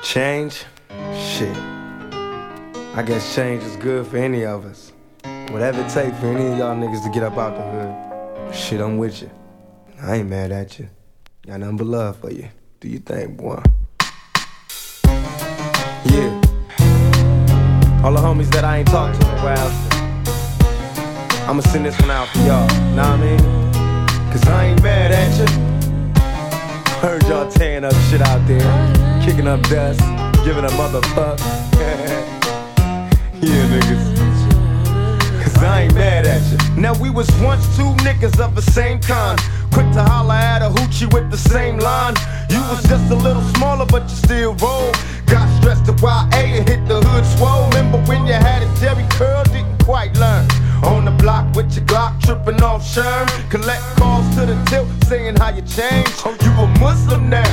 Change? Shit. I guess change is good for any of us. Whatever it takes for any of y'all niggas to get up out the hood. Shit, I'm with you. I ain't mad at you. Got nothing but love for you. Do you think, boy? Yeah. All the homies that I ain't talked to in a while, I'ma send this one out for y'all, know what I mean? Cause I ain't mad at you. Heard y'all tearing up shit out there, kicking up dust, giving a motherfuck. Yeah, niggas. Cause I ain't mad at you. Now we was once two niggas of the same kind, quick to holler at a hoochie with the same line. You was just a little smaller but you still roll. Got stressed to YA and hit the hood swole. Remember when you had a Jerry curl, didn't quite learn. On the block with your Glock, tripping off Sherm. Collect calls to the tilt, saying how you changed. You a Muslim now.